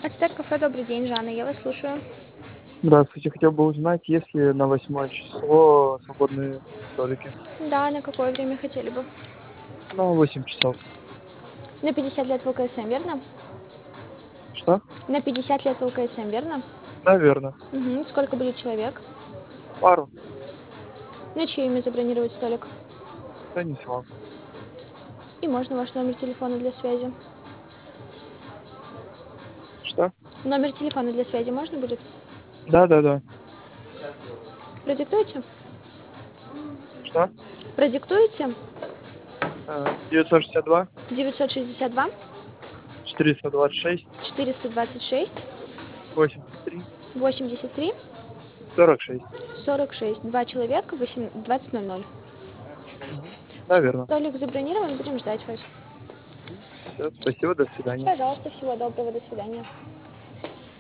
Ацтек кафе, добрый день, Жанна, я вас слушаю. Здравствуйте. Хотел бы узнать, есть ли на 8 число свободные столики? Да, на какое время хотели бы? На 8 часов. На 50 лет в ЛКСМ, верно? Что? На 50 лет в ЛКСМ, верно? Наверно. Угу. Сколько будет человек? Пару. На чье имя забронировать столик? Станислав. И можно ваш номер телефона для связи? Что? Номер телефона для связи можно будет? Да. Продиктуйте? Что? Продиктуете? 962 962 426 426 83 83 46. 46. Два человека, 20:00. Наверно. Столик забронирован, будем ждать вас. Все, спасибо, до свидания. Пожалуйста, всего доброго, до свидания.